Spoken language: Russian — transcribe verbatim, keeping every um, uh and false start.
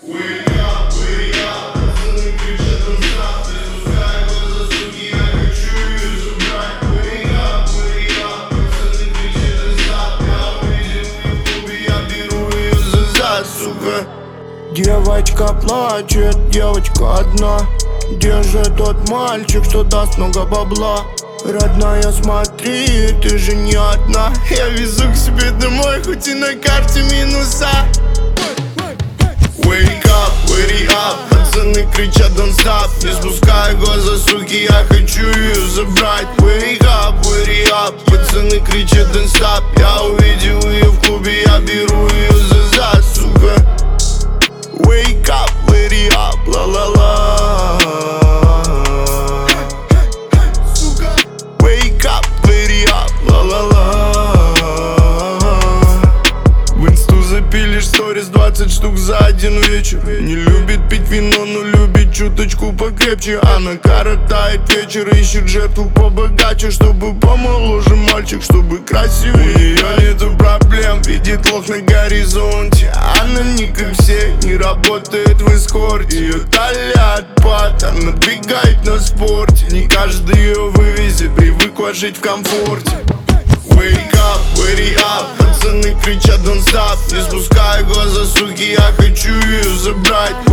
Девочка плачет, девочка одна. Где же тот мальчик, что даст много бабла? Родная, смотри, ты же не одна. Я везу к себе домой, хоть и на карте минуса. Wake up, wake up, пацаны кричат don't stop. Не спускай глаза, суки, я хочу ее забрать. Wake up, wake up, пацаны кричат don't stop. Я увидел ее в клубе, я беру ее за зад, сука. Wake up, wake up, ла-ла-ла. Wake up, wake up, ла-ла-ла. В инсту запилишь сторис двадцать штук за один вечер. Не любит пить вино, но любит чуточку покрепче. Она коротает вечер, ищет жертву побогаче, чтобы помоложе мальчик, чтобы красивее. У нее нету проблем, видит лох на горизонте. Она не как все, не работает в эскорте. Ее талия отпад, она двигает на спорте. Не каждый ее вывезет, привыкла жить в комфорте. Wake up, wake up, пацаны кричат don't stop. Не спускай глаза, суки, я хочу ее забрать.